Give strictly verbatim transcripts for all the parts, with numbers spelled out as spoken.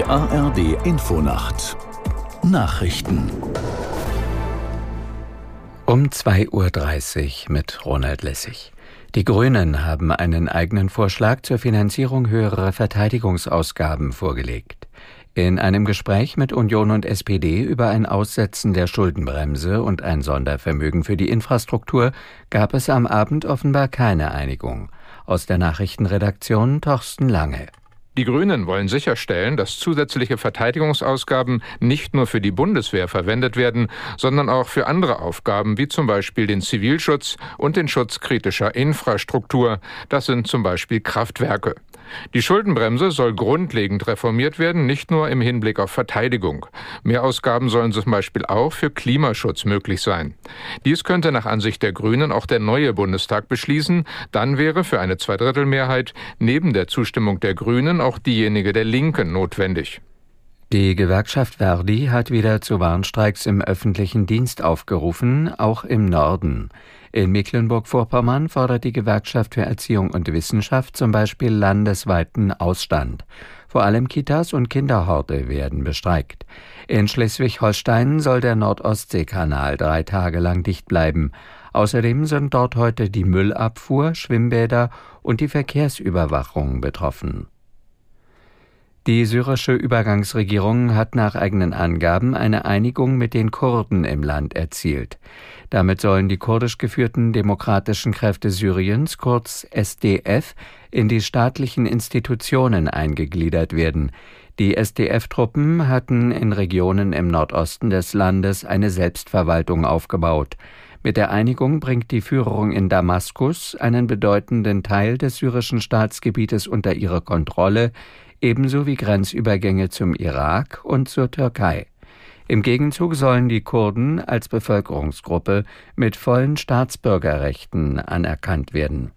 A R D Infonacht Nachrichten Um zwei Uhr dreißig mit Ronald Lessig. Die Grünen haben einen eigenen Vorschlag zur Finanzierung höherer Verteidigungsausgaben vorgelegt. In einem Gespräch mit Union und S P D über ein Aussetzen der Schuldenbremse und ein Sondervermögen für die Infrastruktur gab es am Abend offenbar keine Einigung. Aus der Nachrichtenredaktion Torsten Lange. Die Grünen wollen sicherstellen, dass zusätzliche Verteidigungsausgaben nicht nur für die Bundeswehr verwendet werden, sondern auch für andere Aufgaben, wie zum Beispiel den Zivilschutz und den Schutz kritischer Infrastruktur. Das sind zum Beispiel Kraftwerke. Die Schuldenbremse soll grundlegend reformiert werden, nicht nur im Hinblick auf Verteidigung. Mehrausgaben sollen zum Beispiel auch für Klimaschutz möglich sein. Dies könnte nach Ansicht der Grünen auch der neue Bundestag beschließen. Dann wäre für eine Zweidrittelmehrheit neben der Zustimmung der Grünen auch diejenige der Linken notwendig. Die Gewerkschaft Verdi hat wieder zu Warnstreiks im öffentlichen Dienst aufgerufen, auch im Norden. In Mecklenburg-Vorpommern fordert die Gewerkschaft für Erziehung und Wissenschaft zum Beispiel landesweiten Ausstand. Vor allem Kitas und Kinderhorte werden bestreikt. In Schleswig-Holstein soll der Nord-Ostsee-Kanal drei Tage lang dicht bleiben. Außerdem sind dort heute die Müllabfuhr, Schwimmbäder und die Verkehrsüberwachung betroffen. Die syrische Übergangsregierung hat nach eigenen Angaben eine Einigung mit den Kurden im Land erzielt. Damit sollen die kurdisch geführten demokratischen Kräfte Syriens, kurz S D F, in die staatlichen Institutionen eingegliedert werden. Die S D F-Truppen hatten in Regionen im Nordosten des Landes eine Selbstverwaltung aufgebaut. Mit der Einigung bringt die Führung in Damaskus einen bedeutenden Teil des syrischen Staatsgebietes unter ihre Kontrolle, ebenso wie Grenzübergänge zum Irak und zur Türkei. Im Gegenzug sollen die Kurden als Bevölkerungsgruppe mit vollen Staatsbürgerrechten anerkannt werden.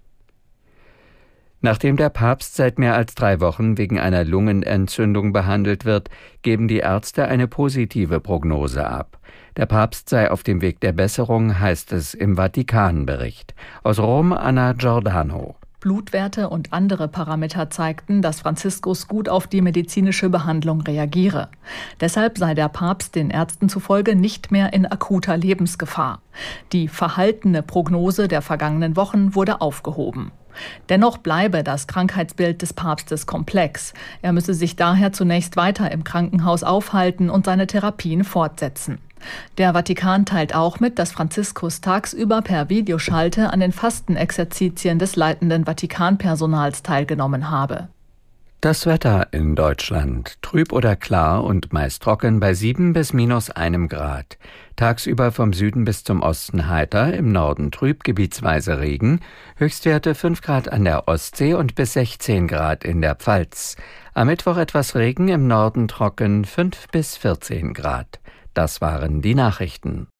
Nachdem der Papst seit mehr als drei Wochen wegen einer Lungenentzündung behandelt wird, geben die Ärzte eine positive Prognose ab. Der Papst sei auf dem Weg der Besserung, heißt es im Vatikanbericht. Aus Rom Anna Giordano. Blutwerte und andere Parameter zeigten, dass Franziskus gut auf die medizinische Behandlung reagiere. Deshalb sei der Papst den Ärzten zufolge nicht mehr in akuter Lebensgefahr. Die verhaltene Prognose der vergangenen Wochen wurde aufgehoben. Dennoch bleibe das Krankheitsbild des Papstes komplex. Er müsse sich daher zunächst weiter im Krankenhaus aufhalten und seine Therapien fortsetzen. Der Vatikan teilt auch mit, dass Franziskus tagsüber per Videoschalte an den Fastenexerzitien des leitenden Vatikanpersonals teilgenommen habe. Das Wetter in Deutschland: trüb oder klar und meist trocken bei sieben bis minus einem Grad. Tagsüber vom Süden bis zum Osten heiter, im Norden trüb, gebietsweise Regen. Höchstwerte fünf Grad an der Ostsee und bis sechzehn Grad in der Pfalz. Am Mittwoch etwas Regen, im Norden trocken, fünf bis vierzehn Grad. Das waren die Nachrichten.